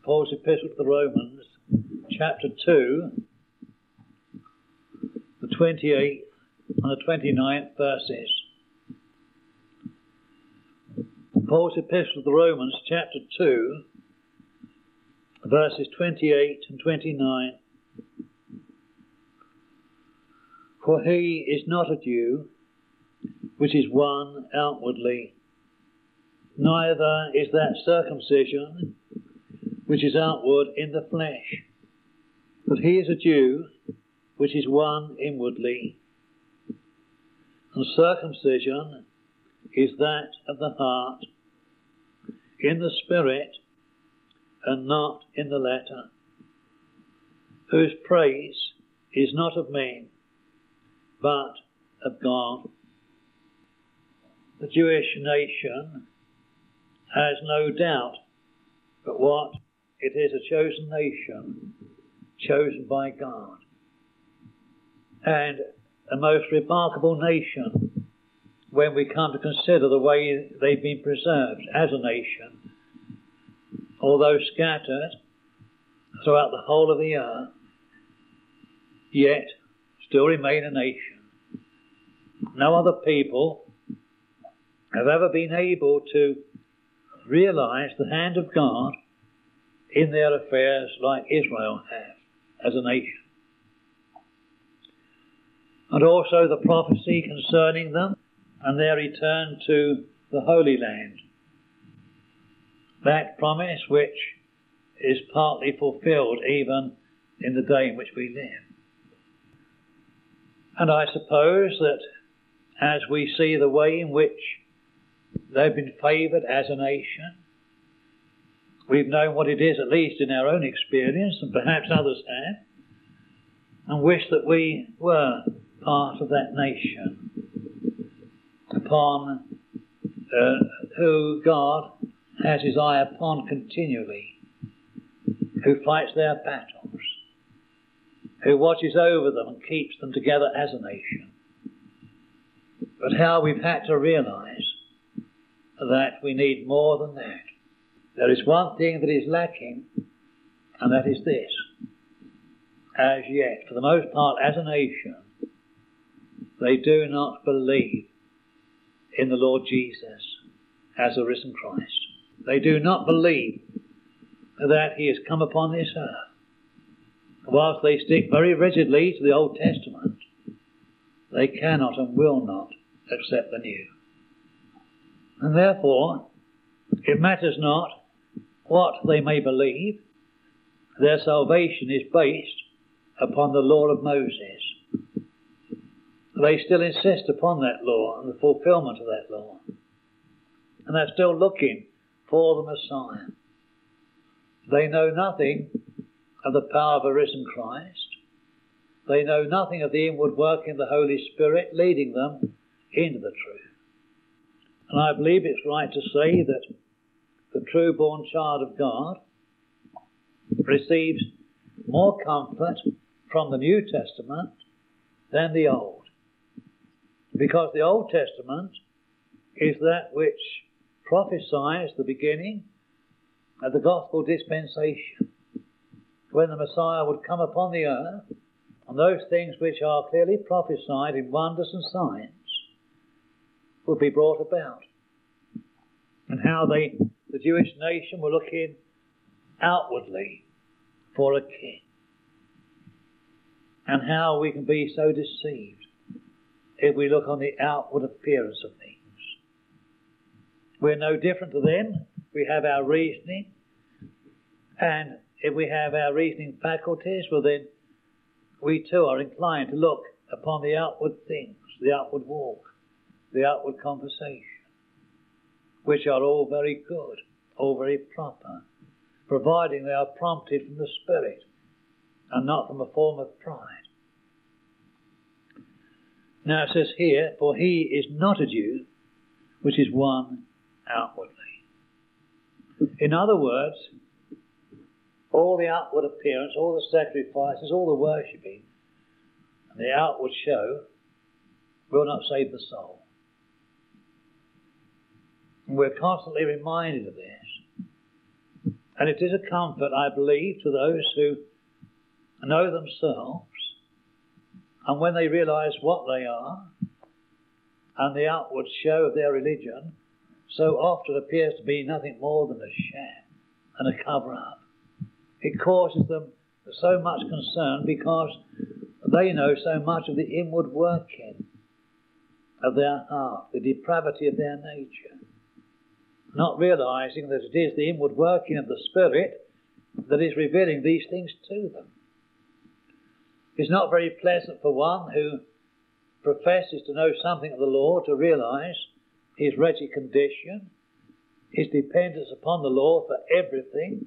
Paul's Epistle to the Romans, chapter 2, the 28th and the 29th verses. Paul's Epistle to the Romans, chapter 2, verses 28 and 29. For he is not a Jew, which is one outwardly, neither is that circumcision, which is outward in the flesh. But he is a Jew, which is one inwardly. And circumcision is that of the heart, in the spirit, and not in the letter, whose praise is not of men, but of God. The Jewish nation has no doubt but what it is a chosen nation, chosen by God, and a most remarkable nation when we come to consider the way they've been preserved as a nation, although scattered throughout the whole of the earth, yet still remain a nation. No other people have ever been able to realize the hand of God in their affairs like Israel has as a nation. And also the prophecy concerning them and their return to the Holy Land. That promise which is partly fulfilled even in the day in which we live. And I suppose that as we see the way in which they've been favoured as a nation, we've known what it is, at least in our own experience, and perhaps others have, and wish that we were part of that nation, upon who God has his eye upon continually, who fights their battles, who watches over them and keeps them together as a nation. But how we've had to realise that we need more than that. There is one thing that is lacking, and that is this. As yet, for the most part, as a nation, they do not believe in the Lord Jesus as a risen Christ. They do not believe that he has come upon this earth. Whilst they stick very rigidly to the Old Testament, they cannot and will not accept the New. And therefore, it matters not what they may believe. Their salvation is based upon the law of Moses. They still insist upon that law and the fulfillment of that law. And they're still looking for the Messiah. They know nothing of the power of a risen Christ. They know nothing of the inward work in the Holy Spirit leading them into the truth. And I believe it's right to say that the true-born child of God receives more comfort from the New Testament than the Old. Because the Old Testament is that which prophesies the beginning of the gospel dispensation, when the Messiah would come upon the earth, and those things which are clearly prophesied in wonders and signs would be brought about. And how the Jewish nation were looking outwardly for a king. And how we can be so deceived if we look on the outward appearance of things. We're no different to them. We have our reasoning. And if we have our reasoning faculties, well then we too are inclined to look upon the outward things, the outward walk, the outward conversation, which are all very good, all very proper, providing they are prompted from the Spirit and not from a form of pride. Now it says here, for he is not a Jew, which is one outwardly. In other words, all the outward appearance, all the sacrifices, all the worshipping, and the outward show will not save the soul. And we're constantly reminded of this And it is a comfort, I believe, to those who know themselves, and when they realise what they are, and the outward show of their religion so often appears to be nothing more than a sham and a cover-up. It causes them so much concern because they know so much of the inward working of their heart, the depravity of their nature, not realising that it is the inward working of the Spirit that is revealing these things to them. It's not very pleasant for one who professes to know something of the Lord to realise his wretched condition, his dependence upon the Lord for everything,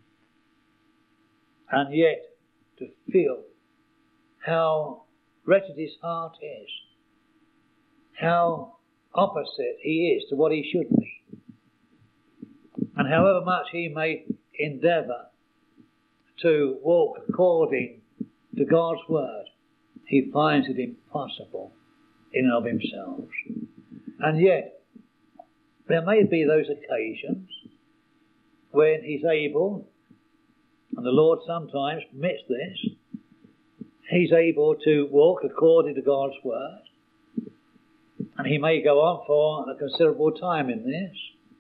and yet to feel how wretched his heart is, how opposite he is to what he should be. And however much he may endeavour to walk according to God's word, he finds it impossible in and of himself. And yet, there may be those occasions when he's able, and the Lord sometimes permits this, he's able to walk according to God's word. And he may go on for a considerable time in this.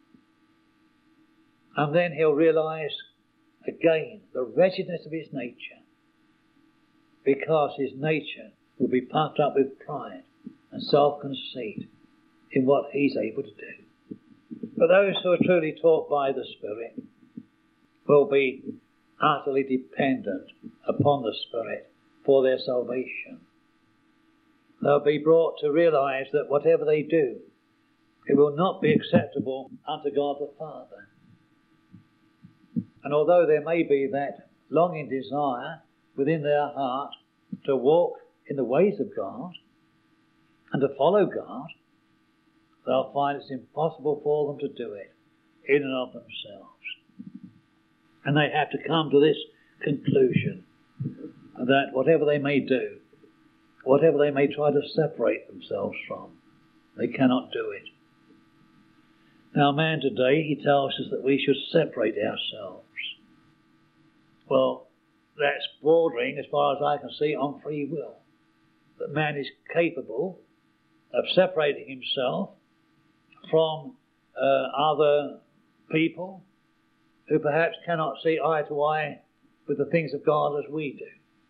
And then he'll realise again the wretchedness of his nature, because his nature will be puffed up with pride and self-conceit in what he's able to do. But those who are truly taught by the Spirit will be utterly dependent upon the Spirit for their salvation. They'll be brought to realise that whatever they do, it will not be acceptable unto God the Father. And although there may be that longing desire within their heart to walk in the ways of God and to follow God, they'll find it's impossible for them to do it in and of themselves. And they have to come to this conclusion that whatever they may do, whatever they may try to separate themselves from, they cannot do it. Now, man today, he tells us that we should separate ourselves. Well, that's bordering, as far as I can see, on free will. That man is capable of separating himself from other people who perhaps cannot see eye to eye with the things of God as we do.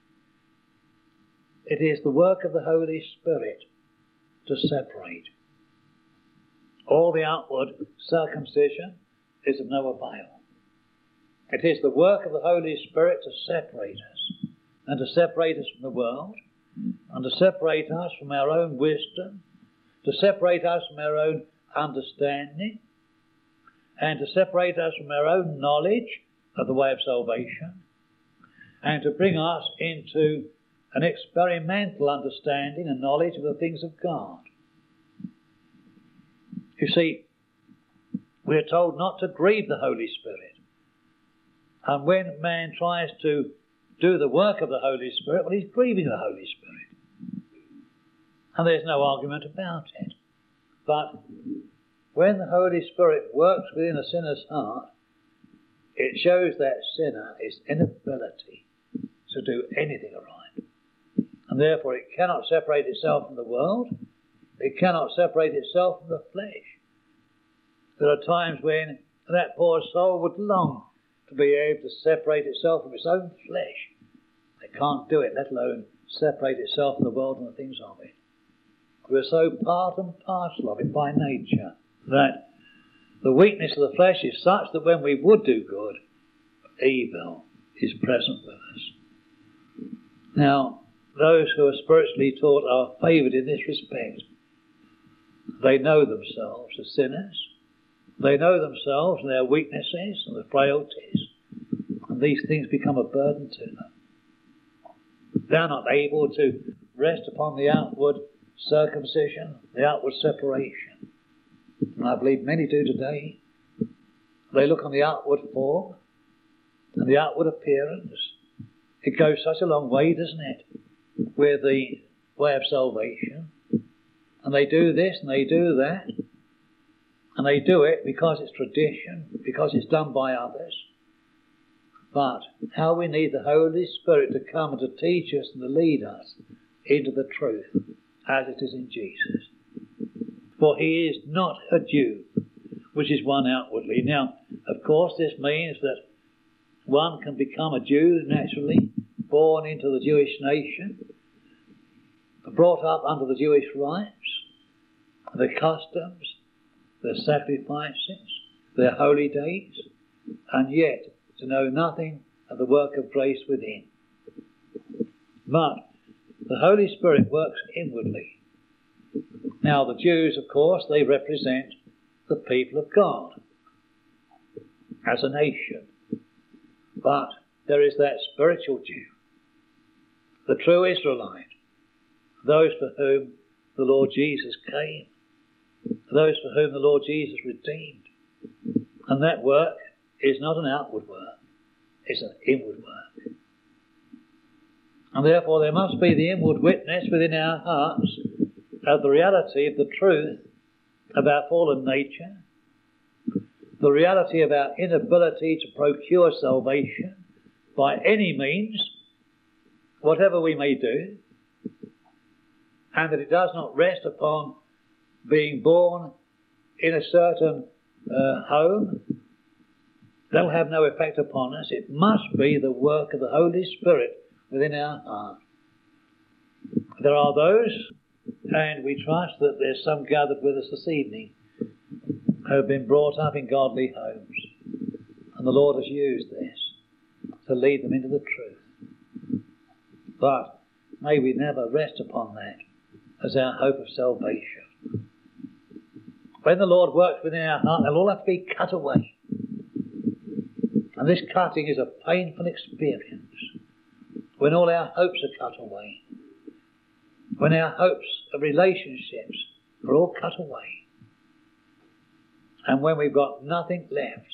It is the work of the Holy Spirit to separate. All the outward circumcision is of no avail. It is the work of the Holy Spirit to separate us, and to separate us from the world, and to separate us from our own wisdom, to separate us from our own understanding, and to separate us from our own knowledge of the way of salvation, and to bring us into an experimental understanding and knowledge of the things of God. You see, we are told not to grieve the Holy Spirit. And when man tries to do the work of the Holy Spirit, well, he's grieving the Holy Spirit. And there's no argument about it. But when the Holy Spirit works within a sinner's heart, it shows that sinner his inability to do anything aright. And therefore it cannot separate itself from the world. It cannot separate itself from the flesh. There are times when that poor soul would long to be able to separate itself from its own flesh. It can't do it, let alone separate itself from the world and the things of it. We're so part and parcel of it by nature that the weakness of the flesh is such that when we would do good, evil is present with us. Now, those who are spiritually taught are favoured in this respect. They know themselves as sinners. They know themselves and their weaknesses and the frailties, and these things become a burden to them. They're not able to rest upon the outward circumcision, the outward separation. And I believe many do today. They look on the outward form and the outward appearance. It goes such a long way, doesn't it, with the way of salvation. And they do this and they do that. And they do it because it's tradition, because it's done by others. but how we need the Holy Spirit to come and to teach us and to lead us into the truth as it is in Jesus. For he is not a Jew, which is one outwardly. Now, of course, this means that one can become a Jew naturally, born into the Jewish nation, brought up under the Jewish rites, the customs, the sacrifices, their holy days, and yet to know nothing of the work of grace within. But the Holy Spirit works inwardly. Now the Jews, of course, they represent the people of God as a nation. But there is that spiritual Jew, the true Israelite, those for whom the Lord Jesus came, those for whom the Lord Jesus redeemed. And that work is not an outward work, it's an inward work. And therefore there must be the inward witness within our hearts of the reality of the truth of our fallen nature, the reality of our inability to procure salvation by any means, whatever we may do, and that it does not rest upon being born in a certain home. That will have no effect upon us. It must be the work of the Holy Spirit within our heart. There are those, and we trust that there's some gathered with us this evening, who have been brought up in godly homes, and the Lord has used this to lead them into the truth. But may we never rest upon that as our hope of salvation. When the Lord works within our heart, they'll all have to be cut away. And this cutting is a painful experience. When all our hopes are cut away. When our hopes of relationships are all cut away. And when we've got nothing left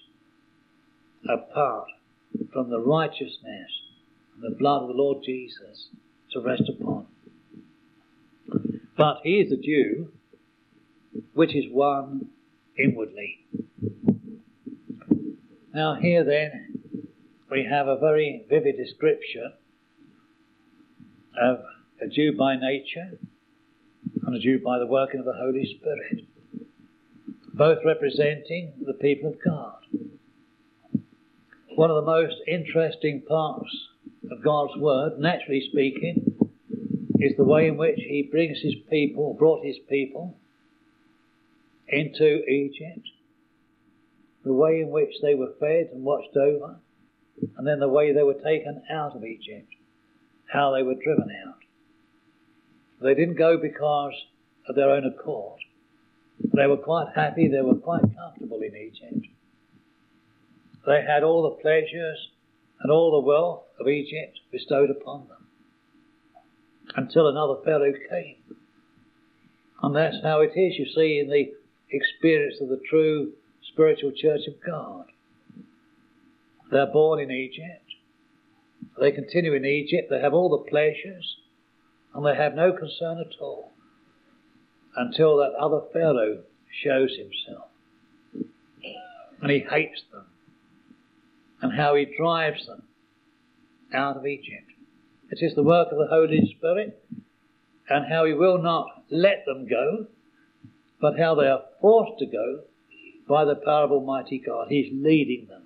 apart from the righteousness and the blood of the Lord Jesus to rest upon. But he is a Jew, which is one inwardly. Now here then we have a very vivid description of a Jew by nature and a Jew by the working of the Holy Spirit, both representing the people of God. One of the most interesting parts of God's Word, naturally speaking, is the way in which he brought his people into Egypt, the way in which they were fed and watched over, and then the way they were taken out of Egypt, how they were driven out. They didn't go because of their own accord. They were quite happy, they were quite comfortable in Egypt. They had all the pleasures and all the wealth of Egypt bestowed upon them, until another Pharaoh came. And that's how it is, you see, in the experience of the true spiritual church of God. They're born in Egypt, they continue in Egypt, they have all the pleasures, and they have no concern at all until that other Pharaoh shows himself. And he hates them, and how he drives them out of Egypt. It is the work of the Holy Spirit, and how he will not let them go, but how they are forced to go by the power of Almighty God. He's leading them.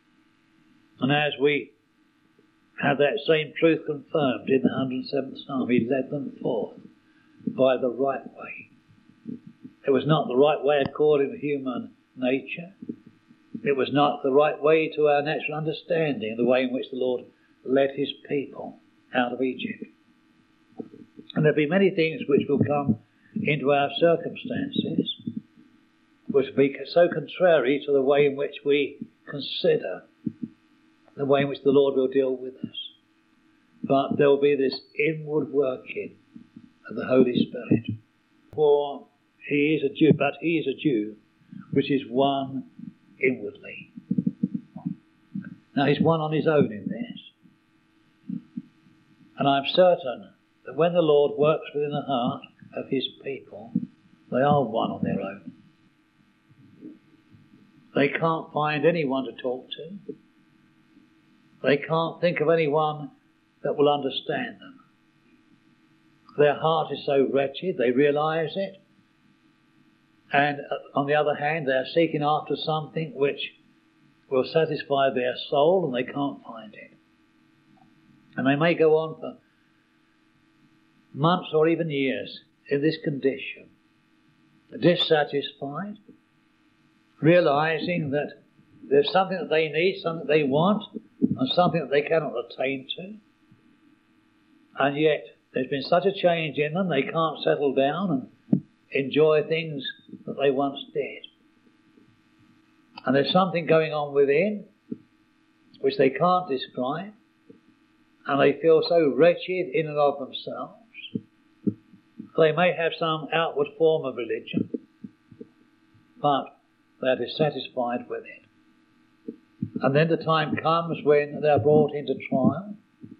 And as we have that same truth confirmed in the 107th Psalm, he led them forth by the right way. It was not the right way according to human nature. It was not the right way to our natural understanding, the way in which the Lord led his people out of Egypt. And there'll be many things which will come into our circumstances which will be so contrary to the way in which we consider the way in which the Lord will deal with us. But there will be this inward working of the Holy Spirit. For he is a Jew, but he is a Jew which is one inwardly. Now he's one on his own in this. And I'm certain that when the Lord works within the heart of his people, they are one on their own. They can't find anyone to talk to. They can't think of anyone that will understand them. Their heart is so wretched, they realise it. And on the other hand, they're seeking after something which will satisfy their soul, and they can't find it. And they may go on for months or even years in this condition, dissatisfied, realising that there's something that they need, something they want, and something that they cannot attain to. And yet there's been such a change in them, they can't settle down and enjoy things that they once did. And there's something going on within which they can't describe, and they feel so wretched in and of themselves. They may have some outward form of religion, but they're dissatisfied with it. And then the time comes when they're brought into trial,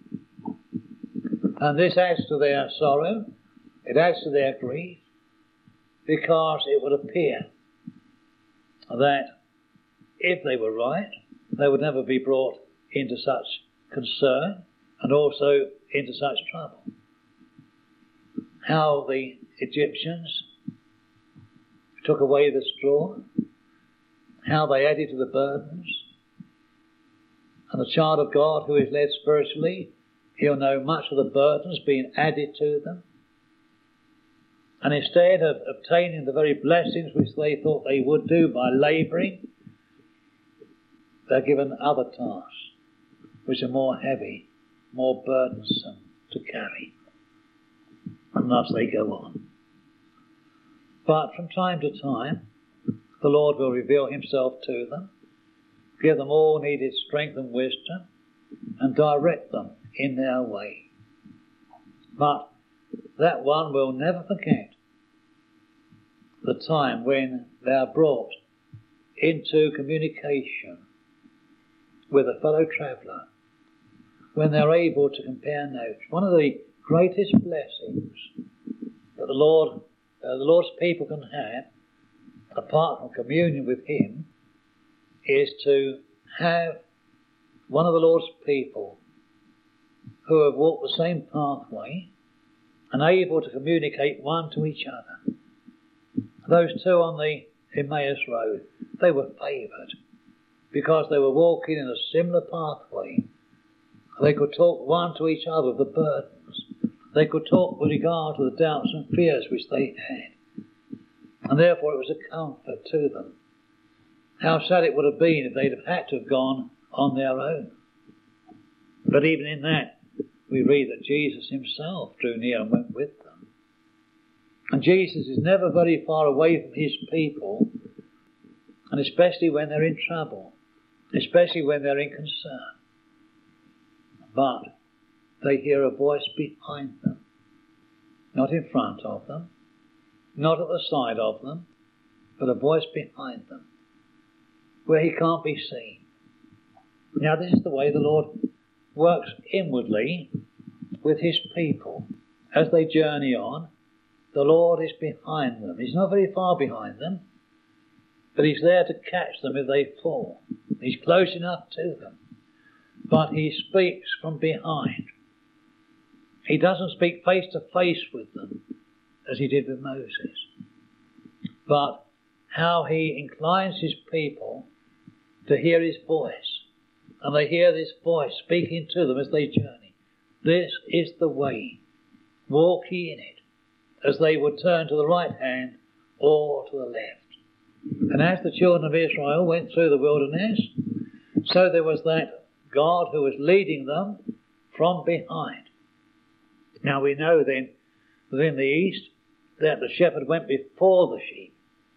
and this adds to their sorrow, it adds to their grief, because it would appear that if they were right, they would never be brought into such concern and also into such trouble. How the Egyptians took away the straw, how they added to the burdens, and the child of God who is led spiritually, he'll know much of the burdens being added to them. And instead of obtaining the very blessings which they thought they would do by labouring, they're given other tasks which are more heavy, more burdensome to carry. And thus they go on. But from time to time, the Lord will reveal himself to them, give them all needed strength and wisdom, and direct them in their way. But that one will never forget the time when they are brought into communication with a fellow traveller, when they're able to compare notes. One of the greatest blessings that the Lord's people can have, apart from communion with him, is to have one of the Lord's people who have walked the same pathway and able to communicate one to each other. Those two on the Emmaus Road, they were favoured because they were walking in a similar pathway. They could talk one to each other of the burdens. They could talk with regard to the doubts and fears which they had. And therefore it was a comfort to them. How sad it would have been if they'd have had to have gone on their own. But even in that, we read that Jesus himself drew near and went with them. And Jesus is never very far away from his people, and especially when they're in trouble, especially when they're in concern. But they hear a voice behind them, not in front of them, not at the side of them, but a voice behind them, where he can't be seen. Now this is the way the Lord works inwardly with his people. As they journey on, the Lord is behind them. He's not very far behind them, but he's there to catch them if they fall. He's close enough to them, but he speaks from behind. He doesn't speak face to face with them as he did with Moses, but how he inclines his people to hear his voice, and they hear this voice speaking to them as they journey. This is the way, walk ye in it, as they would turn to the right hand or to the left. And as the children of Israel went through the wilderness, so there was that God who was leading them from behind. Now we know then that in the East that the shepherd went before the sheep.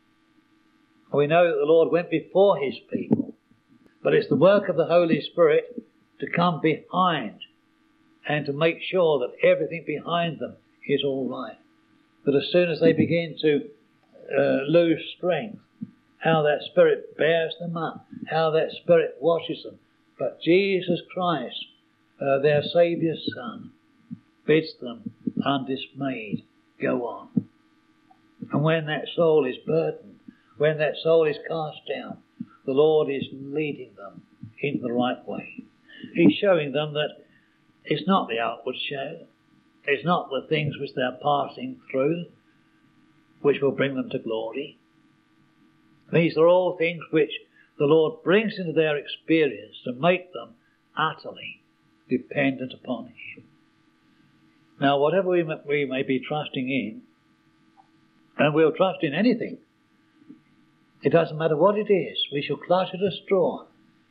We know that the Lord went before his people. But it's the work of the Holy Spirit to come behind and to make sure that everything behind them is all right. That as soon as they begin to lose strength, how that Spirit bears them up, how that Spirit washes them. But Jesus Christ, their Saviour's Son, bids them undismayed go on. And when that soul is burdened, when that soul is cast down, the Lord is leading them into the right way. He's showing them that it's not the outward show, it's not the things which they're passing through which will bring them to glory. These are all things which the Lord brings into their experience to make them utterly dependent upon Him. Now, whatever we may be trusting in, and we'll trust in anything, it doesn't matter what it is, we shall clutch at a straw.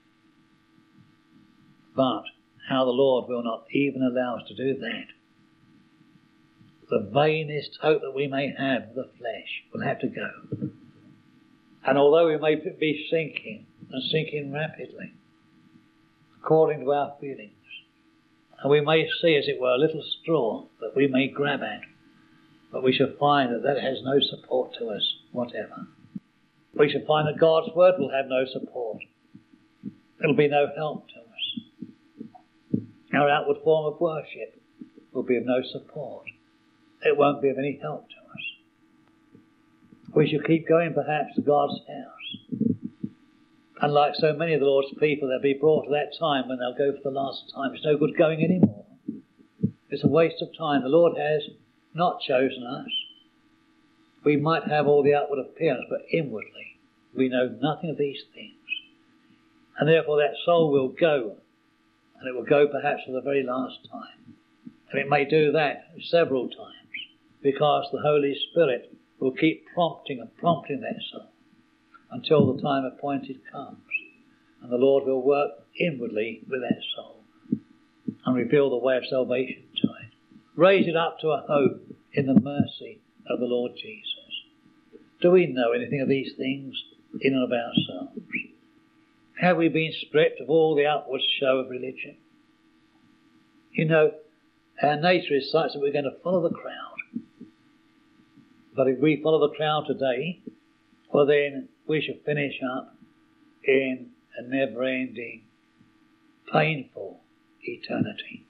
But how the Lord will not even allow us to do that. The vainest hope that we may have of the flesh will have to go. And although we may be sinking, and sinking rapidly, according to our feelings, and we may see, as it were, a little straw that we may grab at, but we shall find that that has no support to us whatever. We shall find that God's word will have no support. It'll be no help to us. Our outward form of worship will be of no support. It won't be of any help to us. We shall keep going perhaps to God's house. And like so many of the Lord's people, they'll be brought to that time when they'll go for the last time. It's no good going anymore. It's a waste of time. The Lord has not chosen us. We might have all the outward appearance, but inwardly we know nothing of these things. And therefore that soul will go, and it will go perhaps for the very last time. And it may do that several times, because the Holy Spirit will keep prompting that soul until the time appointed comes. And the Lord will work inwardly with that soul and reveal the way of salvation to it. Raise it up to a hope in the mercy of the Lord Jesus. Do we know anything of these things in and of ourselves? Have we been stripped of all the outward show of religion? You know, our nature is such that we're going to follow the crowd. But if we follow the crowd today, well then we shall finish up in a never-ending, painful eternity.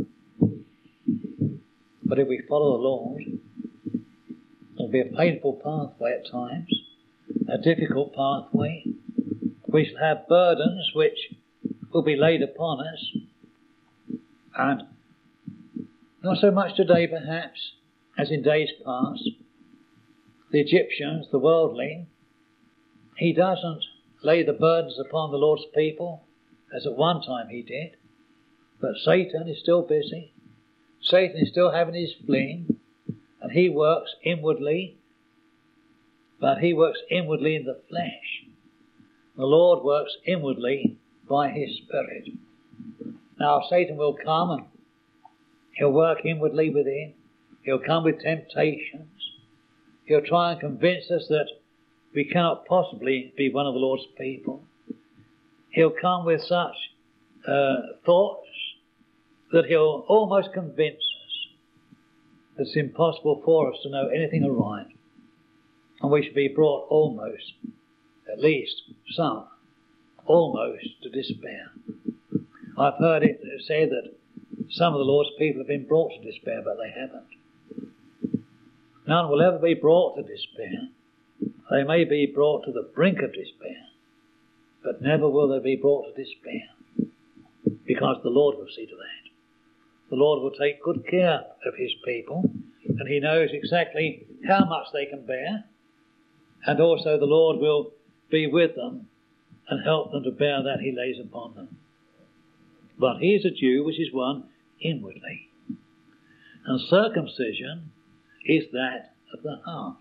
But if we follow the Lord, it'll be a painful pathway at times, a difficult pathway. We shall have burdens which will be laid upon us, and not so much today perhaps as in days past. The Egyptians, the worldling, he doesn't lay the burdens upon the Lord's people as at one time he did, but Satan is still busy. Satan is still having his fling, and he works inwardly, but he works inwardly in the flesh. The Lord works inwardly by his Spirit. Now Satan will come and he'll work inwardly within. He'll come with temptations. He'll try and convince us that we cannot possibly be one of the Lord's people. He'll come with such thoughts that he'll almost convince us that it's impossible for us to know anything aright. And we should be brought almost, at least some, almost to despair. I've heard it said that some of the Lord's people have been brought to despair, but they haven't. None will ever be brought to despair. They may be brought to the brink of despair, but never will they be brought to despair, because the Lord will see to that. The Lord will take good care of his people, and he knows exactly how much they can bear, and also the Lord will be with them and help them to bear that he lays upon them. But he is a Jew which is one inwardly, and circumcision is that of the heart.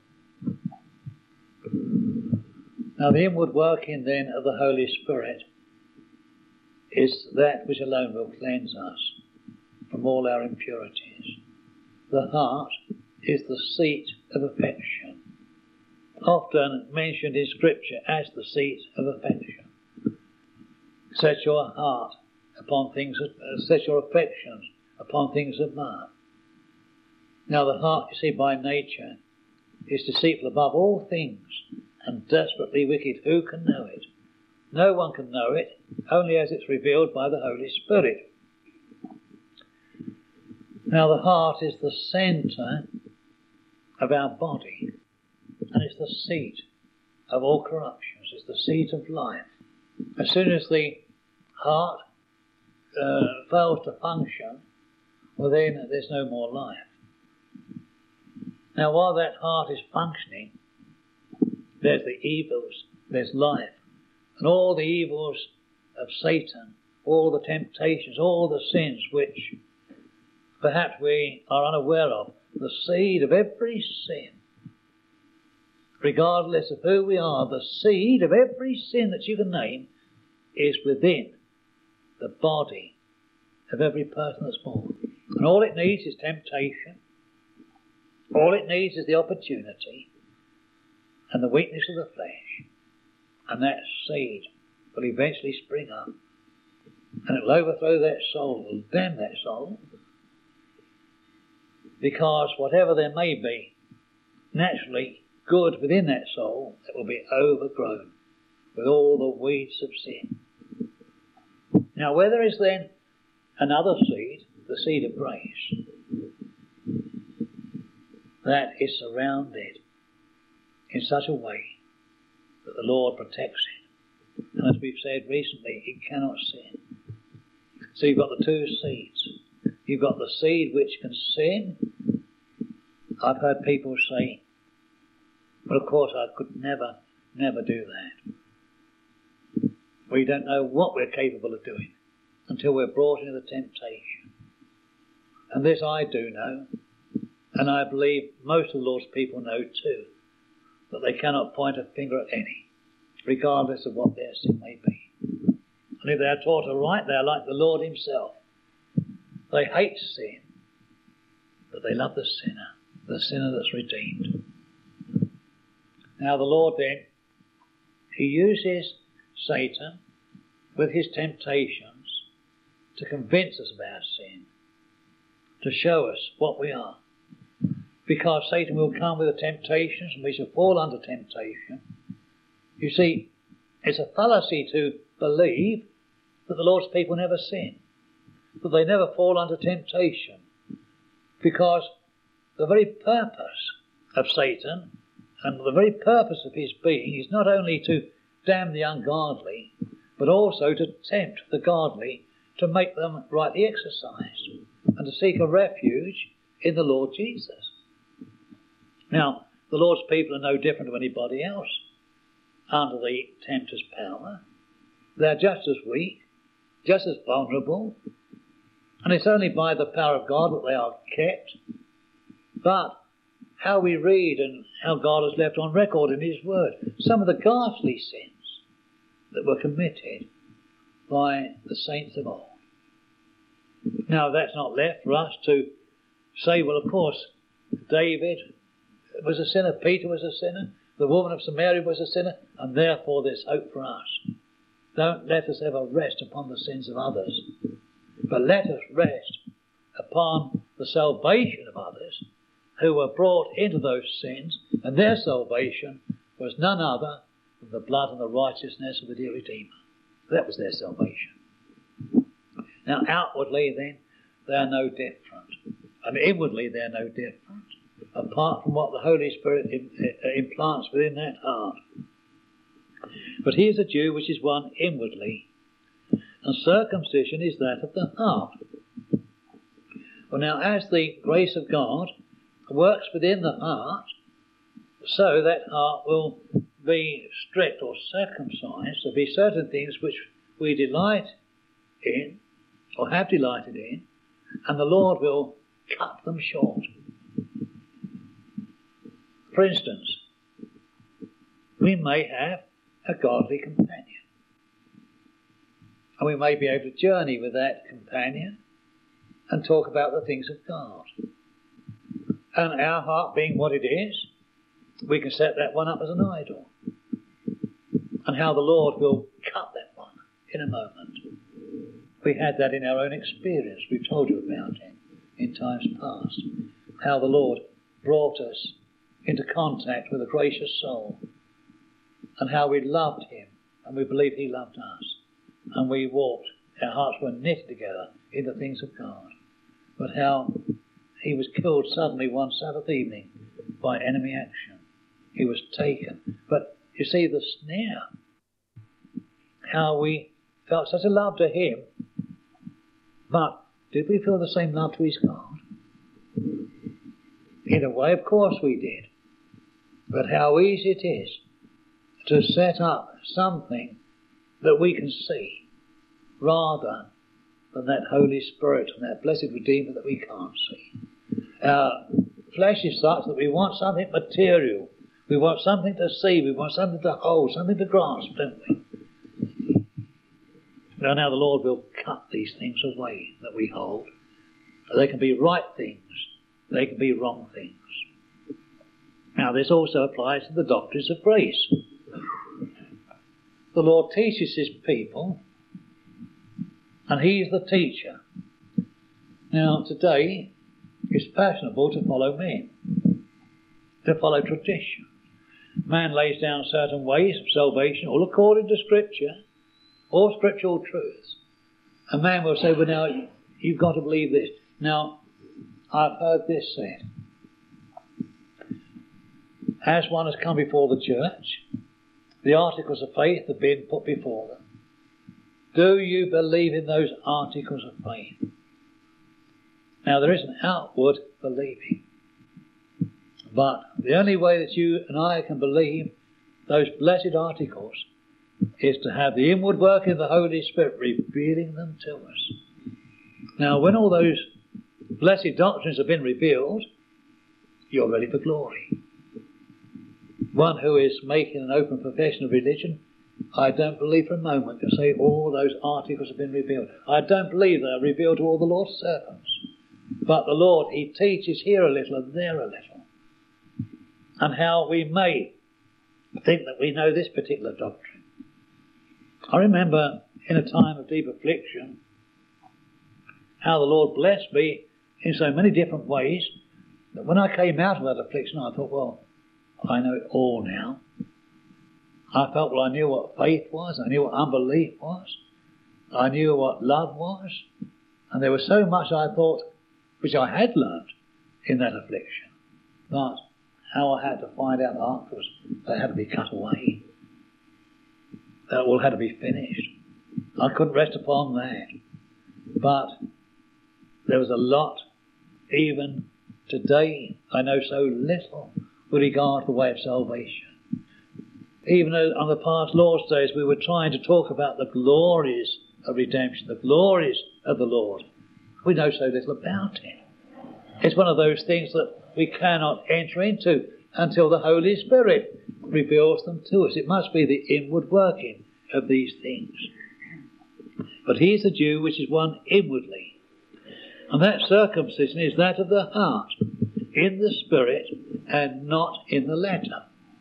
Now the inward working then of the Holy Spirit is that which alone will cleanse us from all our impurities. The heart is the seat of affection, often mentioned in Scripture as the seat of affection. Set your heart upon things, set your affections upon things above. Now the heart, you see, by nature is deceitful above all things and desperately wicked. Who can know it? No one can know it, only as it's revealed by the Holy Spirit. Now the heart is the centre of our body, and it's the seat of all corruptions. It's the seat of life. As soon as the heart fails to function, well then there's no more life. Now while that heart is functioning, there's the evils, there's life, and all the evils of Satan, all the temptations, all the sins which perhaps we are unaware of. The seed of every sin, regardless of who we are, the seed of every sin that you can name is within the body of every person that's born. And all it needs is temptation. All it needs is the opportunity and the weakness of the flesh. And that seed will eventually spring up. And it will overthrow that soul, will damn that soul. Because whatever there may be, naturally good within that soul, it will be overgrown with all the weeds of sin. Now where there is then another seed, the seed of grace, that is surrounded in such a way that the Lord protects it. And as we've said recently, it cannot sin. So you've got the two seeds. You've got the seed which can sin. I've heard people say, well, of course I could never do that. We don't know what we're capable of doing until we're brought into the temptation. And this I do know, and I believe most of the Lord's people know too, that they cannot point a finger at any, regardless of what their sin may be. And if they are taught aright, they are like the Lord himself. They hate sin, but they love the sinner that's redeemed. Now the Lord then, he uses Satan with his temptations to convince us of our sin, to show us what we are. Because Satan will come with the temptations and we shall fall under temptation. You see, it's a fallacy to believe that the Lord's people never sin, that they never fall under temptation, because the very purpose of Satan and the very purpose of his being is not only to damn the ungodly, but also to tempt the godly to make them rightly exercised and to seek a refuge in the Lord Jesus. Now, the Lord's people are no different to anybody else under the tempter's power. They're just as weak, just as vulnerable, and it's only by the power of God that they are kept. But how we read and how God has left on record in his word some of the ghastly sins that were committed by the saints of old. Now that's not left for us to say, well, of course, David was a sinner, Peter was a sinner, the woman of Samaria was a sinner, and therefore there's hope for us. Don't let us ever rest upon the sins of others, but let us rest upon the salvation of others who were brought into those sins, and their salvation was none other than the blood and the righteousness of the dear Redeemer. That was their salvation. Now outwardly then, they are no different, and inwardly they are no different, apart from what the Holy Spirit implants within that heart. But he is a Jew which is one inwardly, and circumcision is that of the heart. Well, now, as the grace of God works within the heart, so that heart will be strict or circumcised. There'll be certain things which we delight in, or have delighted in, and the Lord will cut them short. For instance, we may have a godly companion, and we may be able to journey with that companion and talk about the things of God. And our heart being what it is, we can set that one up as an idol. And how the Lord will cut that one in a moment. We had that in our own experience. We've told you about it in times past. How the Lord brought us into contact with a gracious soul. And how we loved him, and we believed he loved us. And we walked, our hearts were knit together in the things of God. But how he was killed suddenly one Sabbath evening by enemy action. He was taken. But you see the snare. How we felt such a love to him But did we feel the same love to his God? In a way, of course we did. But how easy it is to set up something that we can see rather than that Holy Spirit and that blessed Redeemer that we can't see. Our flesh is such that we want something material. We want something to see. We want something to hold, something to grasp, don't we? Now the Lord will cut these things away that we hold. They can be right things. They can be wrong things. Now this also applies to the doctrines of grace. The Lord teaches his people, and he is the teacher. Now today, it's fashionable to follow men, to follow tradition. Man lays down certain ways of salvation, all according to Scripture, all scriptural truths. A man will say, well now, you've got to believe this. Now, I've heard this said. As one has come before the church, the articles of faith have been put before them. Do you believe in those articles of faith? Now there is an outward believing. But the only way that you and I can believe those blessed articles is to have the inward work of the Holy Spirit revealing them to us. Now when all those blessed doctrines have been revealed, you're ready for glory. One who is making an open profession of religion, I don't believe for a moment can say all those articles have been revealed. I don't believe they are revealed to all the Lord's servants. But the Lord, he teaches here a little and there a little. And how we may think that we know this particular doctrine. I remember in a time of deep affliction how the Lord blessed me in so many different ways that when I came out of that affliction I thought, well, I know it all now. I felt, well, I knew what faith was, I knew what unbelief was, I knew what love was, and there was so much I thought which I had learnt in that affliction. But how I had to find out afterwards that had to be cut away. That all had to be finished. I couldn't rest upon that. But there was a lot, even today, I know so little with regard to the way of salvation. Even on the past Lord's days, we were trying to talk about the glories of redemption, the glories of the Lord. We know so little about it. It's one of those things that we cannot enter into until the Holy Spirit reveals them to us. It must be the inward working of these things. But he is a Jew which is one inwardly. And that circumcision is that of the heart, in the spirit, and not in the letter.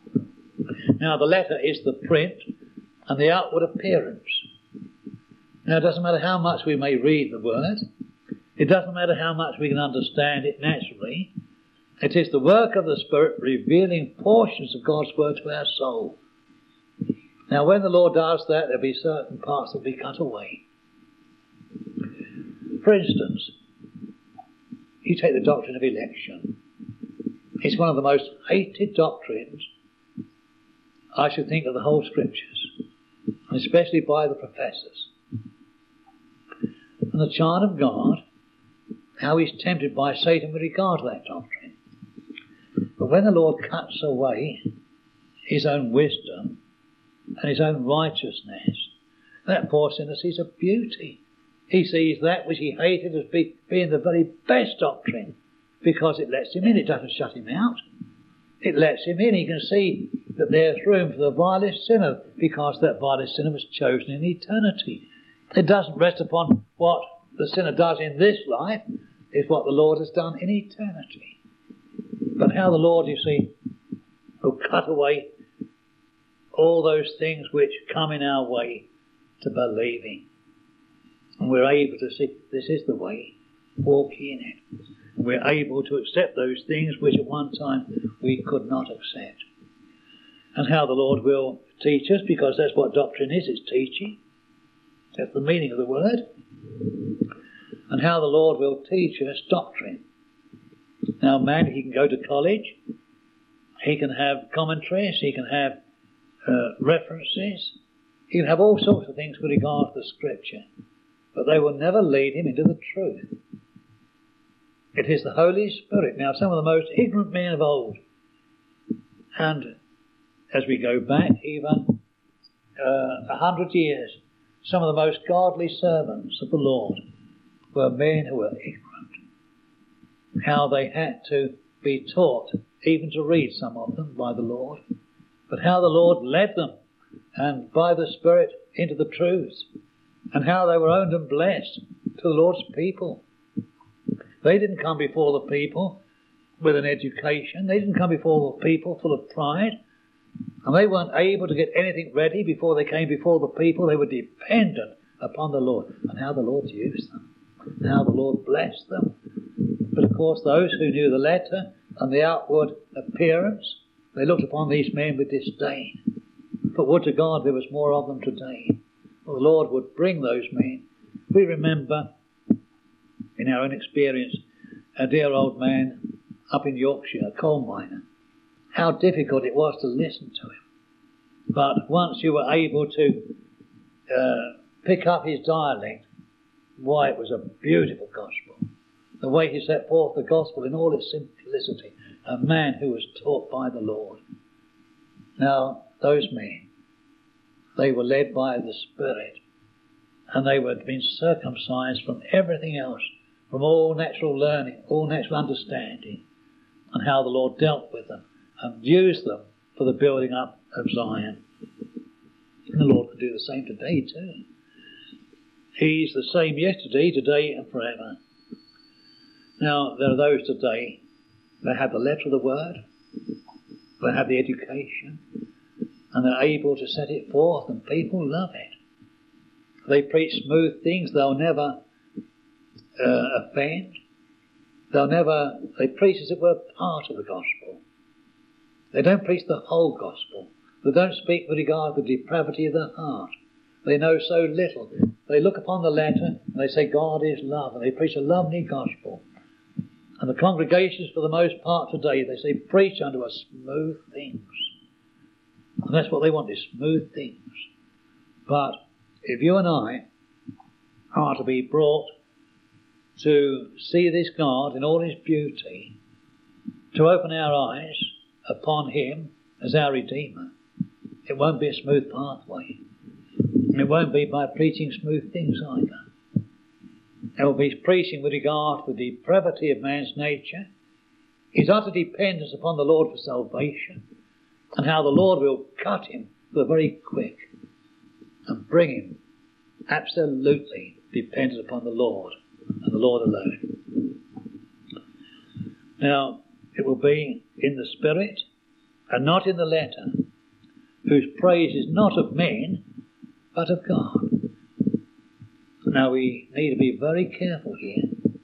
Now the letter is the print and the outward appearance. Now it doesn't matter how much we may read the word. It doesn't matter how much we can understand it naturally. It is the work of the Spirit revealing portions of God's word to our soul. Now when the Lord does that, there'll be certain parts that will be cut away. For instance, you take the doctrine of election. It's one of the most hated doctrines, I should think, of the whole Scriptures, and especially by the professors. And the child of God, how he's tempted by Satan with regard to that doctrine. But when the Lord cuts away his own wisdom and his own righteousness, that poor sinner sees a beauty. He sees that which he hated as being the very best doctrine, because it lets him in. It doesn't shut him out. It lets him in. He can see that there's room for the vilest sinner, because that vilest sinner was chosen in eternity. It doesn't rest upon what the sinner does in this life. It's what the Lord has done in eternity. But how the Lord, you see, will cut away all those things which come in our way to believing. And we're able to see this is the way, walk in it. And we're able to accept those things which at one time we could not accept. And how the Lord will teach us, because that's what doctrine is, it's teaching. That's the meaning of the word. And how the Lord will teach us doctrine. Now man, he can go to college, he can have commentaries, he can have references, he can have all sorts of things with regard to the Scripture. but they will never lead him into the truth. It is the Holy Spirit. Now, some of the most ignorant men of old, and as we go back even 100 years, some of the most godly servants of the Lord were men who were ignorant. How they had to be taught, even to read some of them, by the Lord, but how the Lord led them, and by the Spirit, into the truths, and how they were owned and blessed to the Lord's people. They didn't come before the people with an education. They didn't come before the people full of pride. And they weren't able to get anything ready before they came before the people. They were dependent upon the Lord, and how the Lord used them, and how the Lord blessed them. But of course, those who knew the letter and the outward appearance, they looked upon these men with disdain. But would to God there was more of them today. Well, the Lord would bring those men. We remember, in our own experience, a dear old man up in Yorkshire, a coal miner, how difficult it was to listen to him. But once you were able to pick up his dialect, why, it was a beautiful gospel. The way he set forth the gospel in all its simplicity. A man who was taught by the Lord. Now, those men, they were led by the Spirit, and they were being circumcised from everything else, from all natural learning, all natural understanding, and how the Lord dealt with them and used them for the building up of Zion. And the Lord can do the same today too. He's the same yesterday, today and forever. Now, there are those today that have the letter of the word, they have the education, and they're able to set it forth, and people love it. They preach smooth things. They'll never offend. They preach as it were part of the gospel. They don't preach the whole gospel. They don't speak with regard to the depravity of the heart. They know so little. They look upon the letter and they say God is love, and they preach a lovely gospel. And the congregations, for the most part today, they say, preach unto us smooth things. And that's what they want, is smooth things. But if you and I are to be brought to see this God in all his beauty, to open our eyes upon him as our Redeemer, it won't be a smooth pathway. And it won't be by preaching smooth things either. It will be preaching with regard to the depravity of man's nature, his utter dependence upon the Lord for salvation, and how the Lord will cut him to the very quick and bring him absolutely dependent upon the Lord and the Lord alone. Now, it will be in the Spirit and not in the letter, whose praise is not of men, but of God. Now, we need to be very careful here.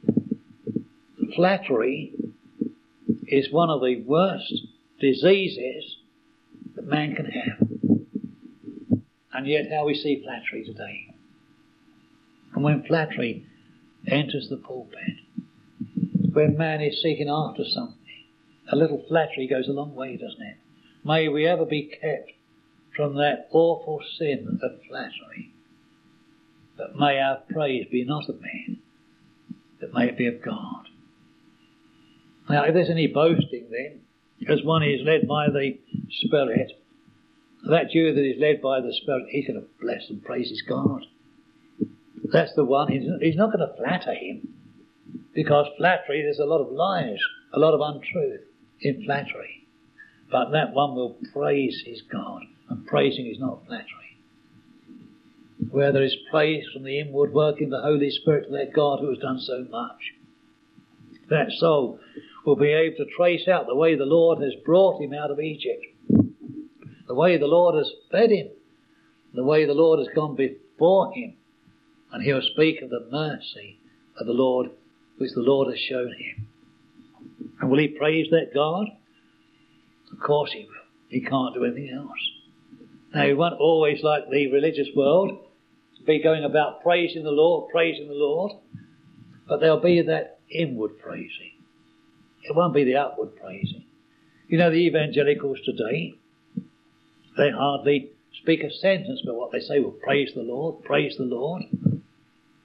Flattery is one of the worst diseases that man can have. And yet how we see flattery today. And when flattery enters the pulpit, when man is seeking after something, a little flattery goes a long way, doesn't it? May we ever be kept from that awful sin of flattery. But may our praise be not of man, but may it be of God. Now, if there's any boasting then, as one is led by the Spirit, that Jew that is led by the Spirit, he's going to bless and praise his God. That's the one. He's not going to flatter him, because flattery, there's a lot of lies, a lot of untruth in flattery. But that one will praise his God, and praising is not flattery. Where there is praise from the inward working of the Holy Spirit to that God who has done so much, that soul will be able to trace out the way the Lord has brought him out of Egypt, the way the Lord has fed him, the way the Lord has gone before him, and he'll speak of the mercy of the Lord which the Lord has shown him. And will he praise that God? Of course he will. He can't do anything else. Now, he won't always, like the religious world, be going about praising the Lord, but there'll be that inward praising. It won't be the outward praising. You know, the evangelicals today, they hardly speak a sentence but what they say will praise the Lord. But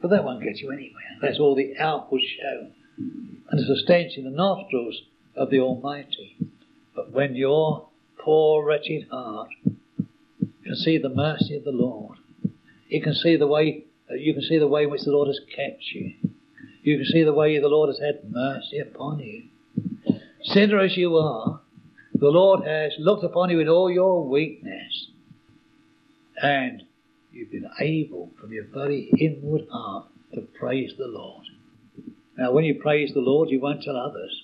But that won't get you anywhere. That's all the outward show. And it's a stench in the nostrils of the Almighty. But when your poor, wretched heart can see the mercy of the Lord, you can see the way in which the Lord has kept you. You can see the way the Lord has had mercy upon you. Sinner as you are, the Lord has looked upon you in all your weakness, and you've been able from your very inward heart to praise the Lord. Now when you praise the Lord, you won't tell others.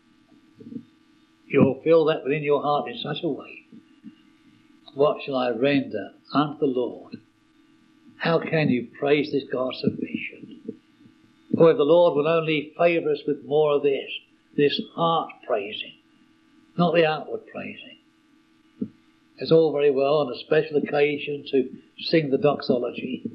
You'll feel that within your heart in such a way. What shall I render unto the Lord? How can you praise this God sufficient? For if the Lord will only favour us with more of this heart praising, not the outward praising. It's all very well on a special occasion to sing the doxology,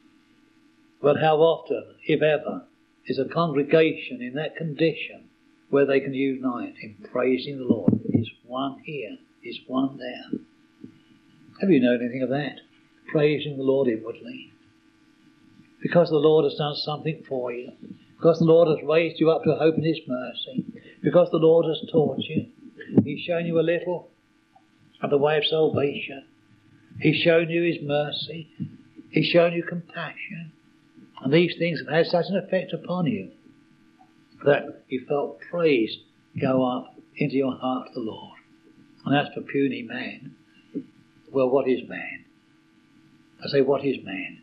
but how often, if ever, is a congregation in that condition where they can unite in praising the Lord? It's one here, it's one there. Have you known anything of that? Praising the Lord inwardly. Because the Lord has done something for you. Because the Lord has raised you up to hope in His mercy. Because the Lord has taught you. He's shown you a little of the way of salvation. He's shown you His mercy. He's shown you compassion. And these things have had such an effect upon you that you felt praise go up into your heart to the Lord. And as for puny man, well, what is man? I say, what is man?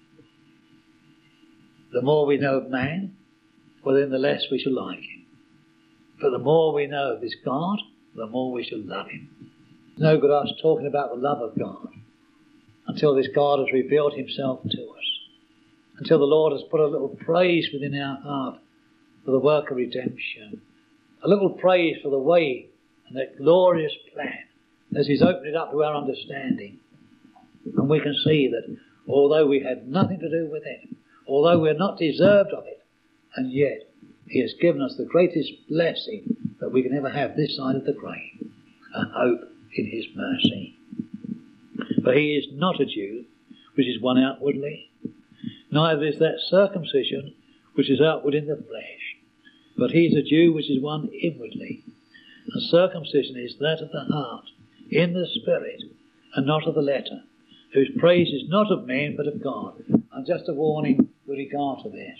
The more we know of man, well then the less we shall like him. But the more we know of this God, the more we shall love him. It's no good us talking about the love of God until this God has revealed himself to us. Until the Lord has put a little praise within our heart for the work of redemption. A little praise for the way and that glorious plan as He's opened it up to our understanding. And we can see that although we had nothing to do with it, although we're not deserved of it, and yet He has given us the greatest blessing that we can ever have this side of the grave, a hope in His mercy. For He is not a Jew, which is one outwardly, neither is that circumcision, which is outward in the flesh, but He is a Jew, which is one inwardly. And circumcision is that of the heart, in the spirit, and not of the letter, whose praise is not of men, but of God. And just a warning with regard to this.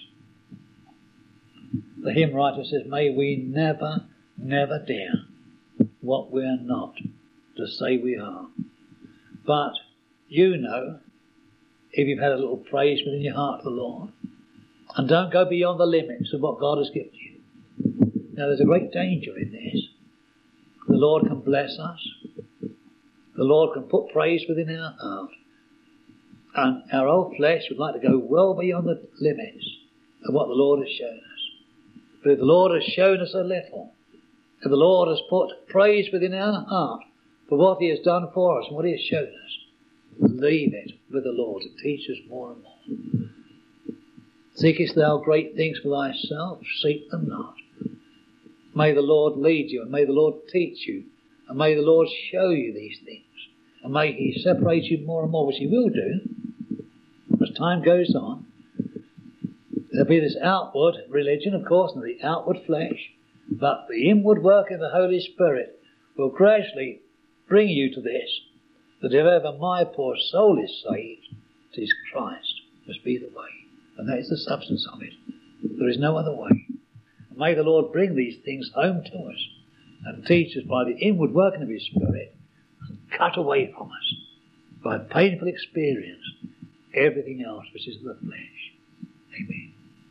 The hymn writer says, may we never, never dare what we are not to say we are. But you know, if you've had a little praise within your heart to the Lord, and don't go beyond the limits of what God has given you. Now there's a great danger in this. The Lord can bless us. The Lord can put praise within our heart. And our old flesh would like to go well beyond the limits of what the Lord has shown us. But if the Lord has shown us a little, if the Lord has put praise within our heart for what He has done for us and what He has shown us, leave it with the Lord to teach us more and more. Seekest thou great things for thyself? Seek them not. May the Lord lead you, and may the Lord teach you, and may the Lord show you these things, and may He separate you more and more, which He will do as time goes on. There'll be this outward religion, of course, and the outward flesh, but the inward work of the Holy Spirit will gradually bring you to this, that if ever my poor soul is saved, it is Christ must be the way, and that is the substance of it. There is no other way. And may the Lord bring these things home to us and teach us by the inward working of His Spirit, and cut away from us by painful experience everything else which is the flesh. Amen.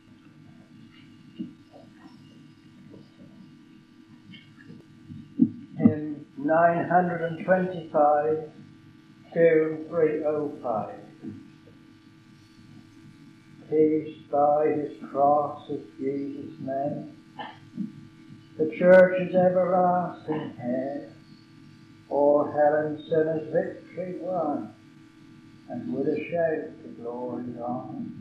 In 925, tune 305. Peace by His cross of Jesus' name, the church's everlasting head, o'er hell and sinners victory won, and with a shout the glory on.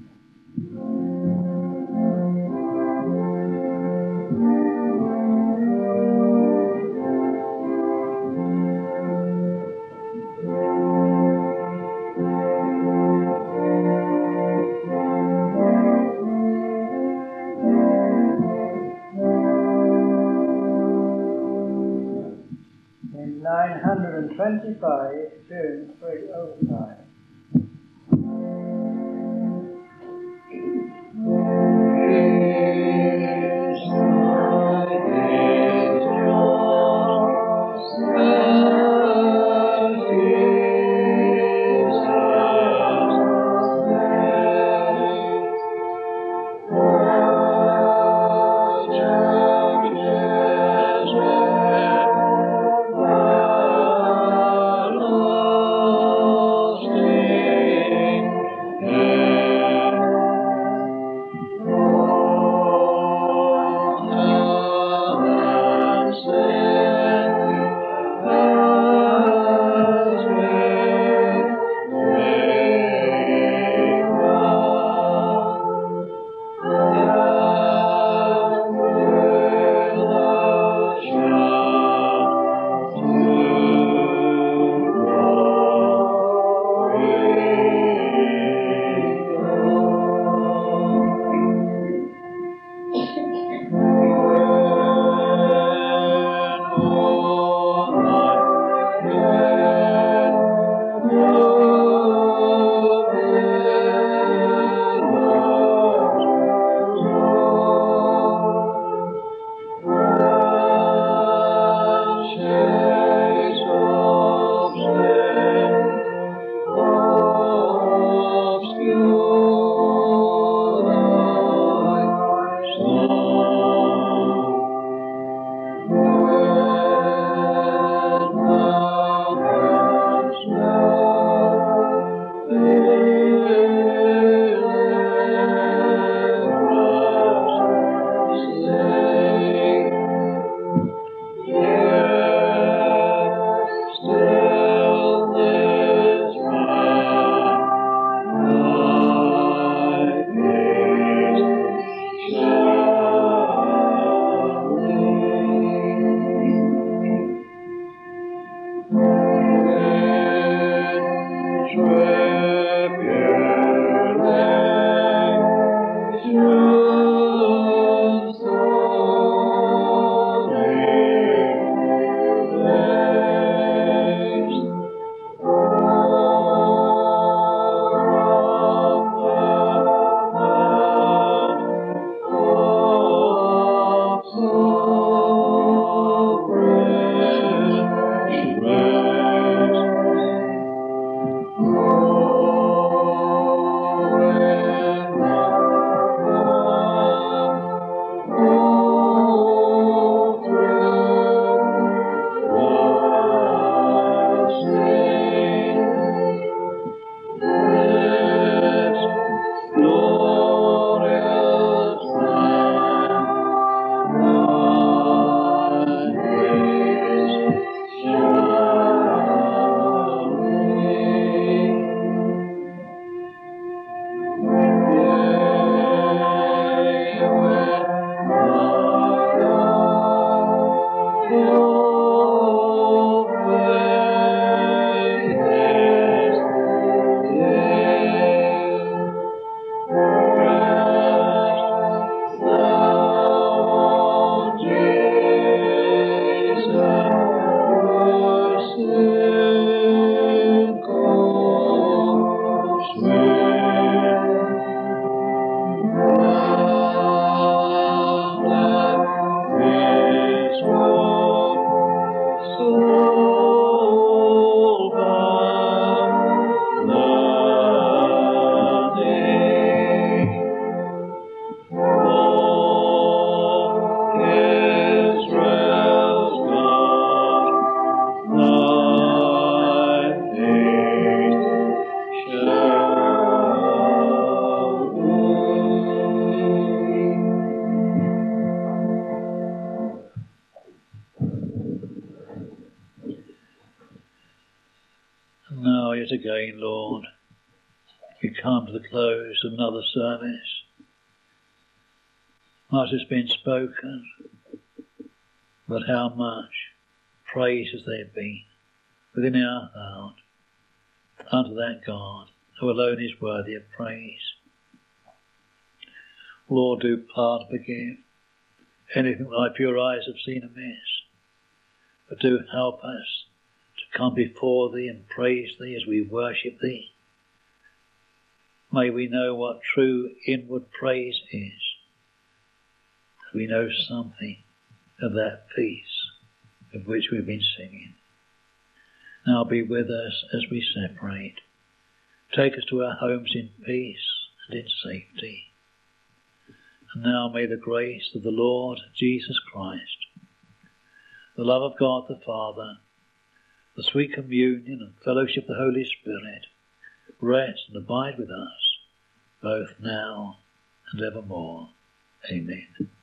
925, June 305. Again, Lord, we come to the close of another service. Much has been spoken, but how much praise has there been within our heart unto that God who alone is worthy of praise. Lord, do pardon, forgive anything that thy pure eyes have seen amiss, but do help us come before thee and praise thee as we worship thee. May we know what true inward praise is. We know something of that peace of which we've been singing. Now be with us as we separate. Take us to our homes in peace and in safety. And now may the grace of the Lord Jesus Christ, the love of God the Father, the sweet communion and fellowship of the Holy Spirit rest and abide with us, both now and evermore. Amen.